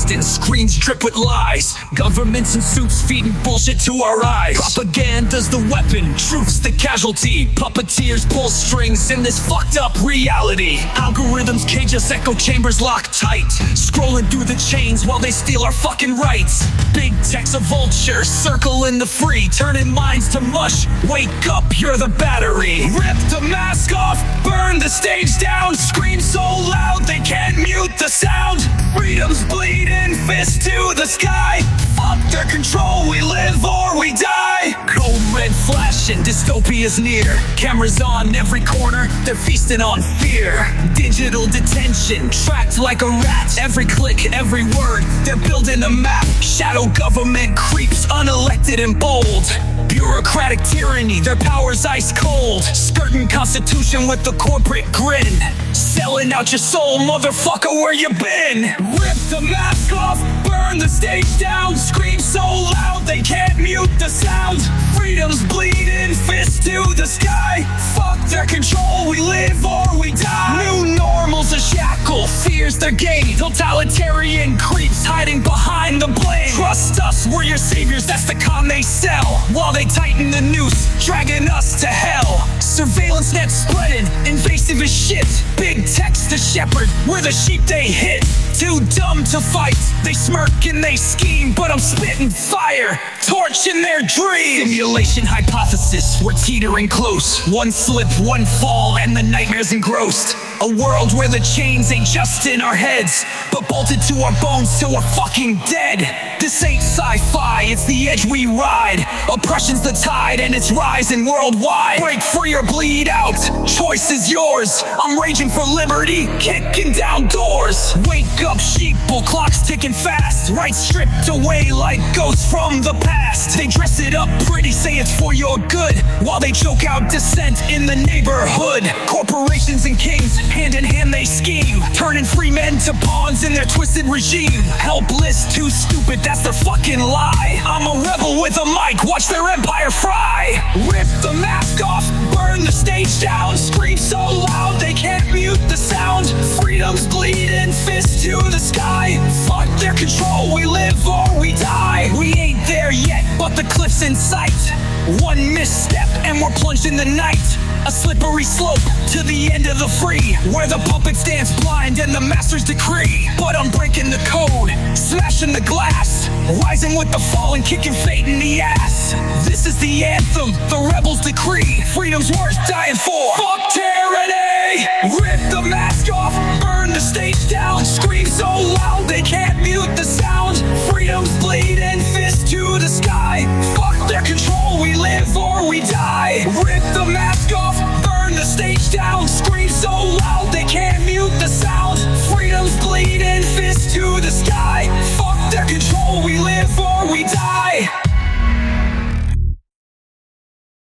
constant, screens drip with lies. Governments in suits feeding bullshit to our eyes. Propaganda's the weapon, truth's the casualty. Puppeteers pull strings in this fucked up reality. Algorithms cage us, echo chambers locked tight, scrolling through the chains while they steal our fucking rights. Big tech's a vulture, circling the free, turning minds to mush. Wake up, you're the battery. Rip the mask off, burn the stage down. Scream so loud they can't mute the sound. Freedom's bleeding, fist to the sky. Fuck their control, we live or we die. Cold red flashing, dystopia's near. Cameras on every corner, they're feasting on fear. Digital detention, tracked like a rat. Every click, every word, they're building a map. Shadow government creeps, unelected and bold. Bureaucratic tyranny, their power's ice cold. Skirting constitution with the corporate grin. Selling out your soul, motherfucker, where you been? Rip the mask off, burn the stage down. Scream so loud they can't mute the sound. Freedom's bleeding, fist to the sky. Fuck their control, we live or we die. New normal's a shackle, fears their game. Totalitarian creeps hiding behind the blame. Trust us, we're your saviors, that's the con they sell. While they tighten the noose, dragging us to hell. Surveillance net spreading, invasive as shit. Big tech's the shepherd, we're the sheep they hit. Too dumb to fight, they smirk and they scheme. But I'm spitting fire, torching their dreams. Simulation hypothesis, we're teetering close. One slip, one fall, and the nightmare's engrossed. A world where the chains ain't just in our heads, but bolted to our bones till we're fucking dead. This ain't sci-fi, it's the edge we ride. Oppression's the tide and it's rising worldwide. Break free or bleed out, choice is yours. I'm raging for liberty, kicking down doors. Wake up sheeple, clock's ticking fast. Rights stripped away like ghosts from the past. They dress it up pretty, say it's for your good, while they choke out dissent in the neighborhood. Corporations and kings, hand in hand they scheme, turning free men to pawns in their twisted regime. Helpless, too stupid, that's their fucking lie. I'm a rebel with a mic, watch their empire fry. Rip the mask off, burn the stage down. Scream so loud they can't mute the sound. Freedom's bleeding, fist to the sky. Fuck their control, we live or we die. We ain't there yet, but the cliff's in sight. One misstep and we're plunged in the night. A slippery slope to the end of the free, where the puppet stands blind and the master's decree. But I'm breaking the code, smashing the glass, rising with the fall and kicking fate in the ass. This is the anthem, the rebels decree. Freedom's worth dying for.